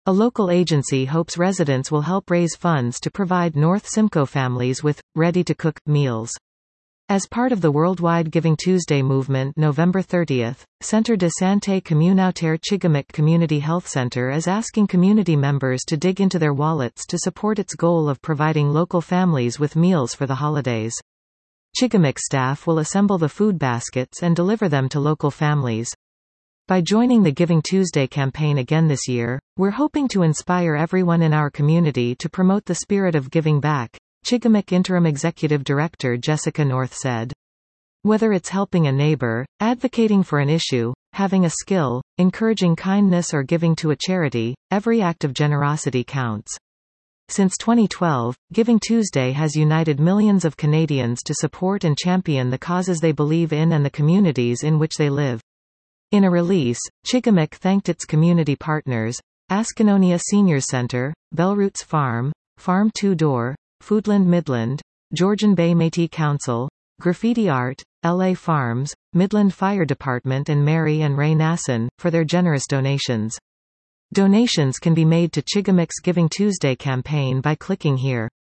A local agency hopes residents will help raise funds to provide North Simcoe families with ready-to-cook meals. As part of the worldwide Giving Tuesday movement November 30, Centre de Santé Communautaire Chigimik Community Health Center is asking community members to dig into their wallets to support its goal of providing local families with meals for the holidays. Chigimik staff will assemble the food baskets and deliver them to local families. By joining the Giving Tuesday campaign again this year, we're hoping to inspire everyone in our community to promote the spirit of giving back, Chigimik Interim Executive Director Jessica North said. Whether it's helping a neighbor, advocating for an issue, having a skill, encouraging kindness or giving to a charity, every act of generosity counts. Since 2012, Giving Tuesday has united millions of Canadians to support and champion the causes they believe in and the communities in which they live. In a release, Chigimik thanked its community partners, Askinonia Seniors Centre, Bellroots Farm, Farm 2 Door, Foodland Midland, Georgian Bay Métis Council, Graffiti Art, LA Farms, Midland Fire Department and Mary and Ray Nasson, for their generous donations. Donations can be made to Chigimik's Giving Tuesday campaign by clicking here.